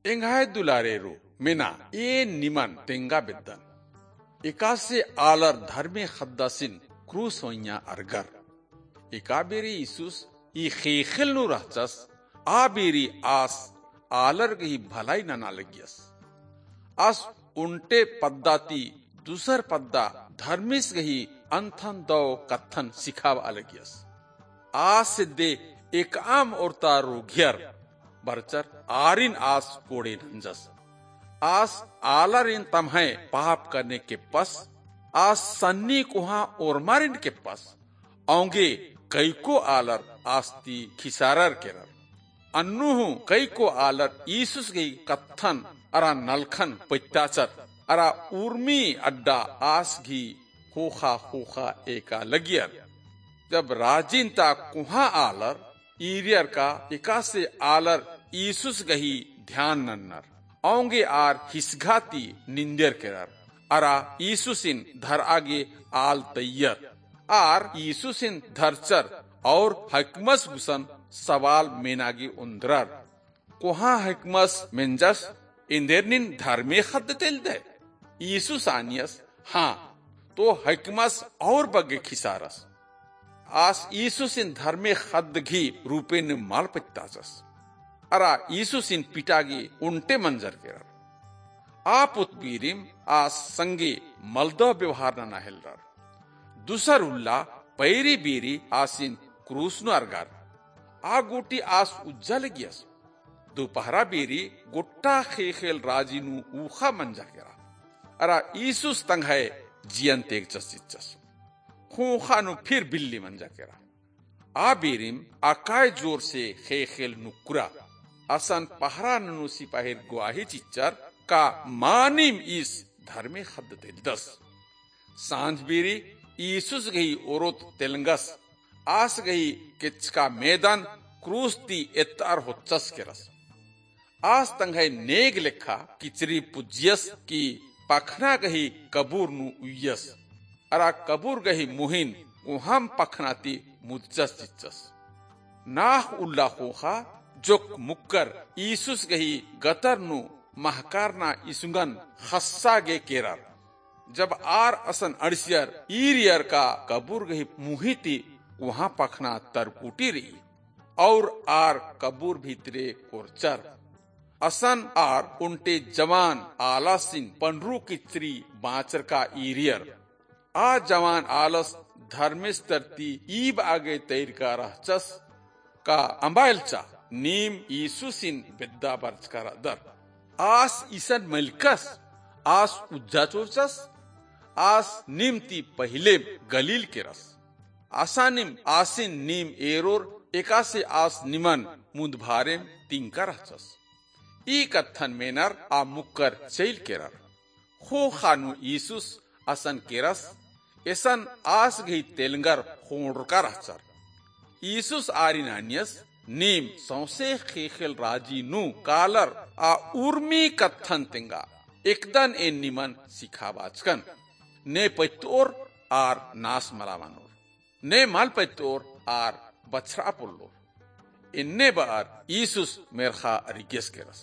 Engai dulareru mena e niman tenga beddan. Ikase alar dharme khaddasin krusonya argar. Ikabiri Isus I kheikhel nu rahtas abiri as alar gehi bhalai nana lagias. As unte paddati dusar padda dharmis gehi anthan daw kathan sikhav alagias. As sidde ek am orta rugyar barchar आरिन आस कोड़े नंजस आस आलरिन तम्हे पाप करने के पस आस सन्नी कुहा और मारिन के पस औंगे कई को आलर आस्ती खिसारर केरर अन्नुहु कई को आलर ईसुस गई कत्थन अरा नलखन पित्ताचर अरा उर्मी अड्डा आस घी होखा एका लगियर जब राजिनता कुहा आलर ईरियर का इकासे आलर ईसुस गही ध्यान नन्नर औंगे आर हिसघाती निंदर केरर अरा ईसुसिन धर आगे आल तैयर आर ईसुसिन धरचर और हकमस गुसन सवाल मेनागी उंदरर कोहा हकमस मेंजस इंदेरनिन धर्मे खद तेल दे ईसुस आनियस हाँ तो हकमस और बगे खिसारस आस ईसुसिन धर्मे खद घी रूपेन माल पित्ताचस अरा ईसुसिन पिटागी उन्टे मंजर केरर आप उत्पीरिम आस संगे मल्दो व्यवहार ना हेलरर दुसर उल्ला पैरी बीरी आसिन क्रूसनु अर्गार आ गोटी आस उज्जल गियस दोपहरा बीरी गोट्टा खेखेल राजीनु ऊखा मंजा केरा अरा ईसुस तंघे जियन तेग चसिचस खूखानु फिर बिल्ली मंजा केरा आ बीरिम आकाय जोर से खेखेल नुकुरा असन पहरा ननु सिपाहिर गुआही चिच्चर का मानिम इस धर्मे खद तेलदस सांझ बीरी ईसुस गई ओरोत तेलंगस आस गई किचका मैदान क्रूस्ती एतार होचस केरस आस तंघे नेग लेखा किचरी पुज्यस की पखना गही कबूर नु उयस अरा कबूर गही मुहिन उहम पखनाती मुज्जस चिच्चस नाह उल्ला खोखा जोक मुक्कर ईसुस गही गतर नु महकारना इसुंगन खस्सा गे केरर जब आर असन अड़सियर ईरियर का कबूर गही मुहिती वहां पखना तरकुटी रही और आर कबूर भीतरे कोरचर असन आर उन्टे जवान आलसिन पंडरू किचरी बाचर का ईरियर आ जवान आलस धर्मेस्तरती ईब आगे तैर का रहचस का अंबाइलचा नीम ईसुसिन विद्या बरचकर दर आस ईसन मलकस आस उज्जाचोचस आस निमती पहिले गलील के रस आसानिम आसिन नीम एरोर एकासे आस निमन मुंद भारेम तिंका रहचस ई कत्थन मेनर आ मुक्कर चैल केरर खो खानु ईसुस असन केरस एसन आस गई तेलंगर खोड़ का रहचर ईसुस आरिनानियस नीम सौसे खेखेल राजी नु कालर आ उर्मी कत्थन तिंगा एकदन ए निमन सिखाबाचकन ने पैतोर आर नास मलावानोर ने माल पैतोर आर बछरा पुल्लोर इन्ने बार ईसुस मेरखा रिगेस केरस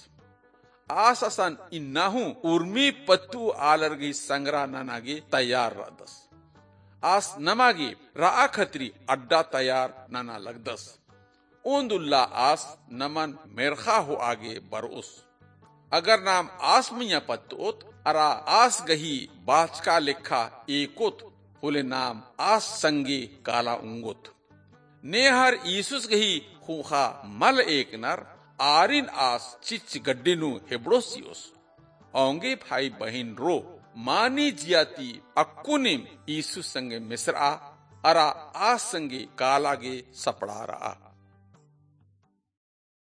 आस असन इन्नाहु उर्मी पत्तु आलरगी संग्रा नानागी तैयार रदस आस नमागी रा खतरी अड्डा तैयार नाना लगदस ओंदुल्ला आस नमन मेरखा हो आगे बरोस अगर नाम आस मिया पत्तोत अरा आस गही बाचका लिखा एकोत होले नाम आस संगे काला उंगोत नेहर ईसुस गही खूखा मल एक नर आरिन आस चिच गड्डिनु हेब्रोसियोस औंगे भाई बहिन रो मानी जियाती अक्कुनिम ईसुस संगे मिस्रा अरा आस संगे कालागे सपड़ा रहा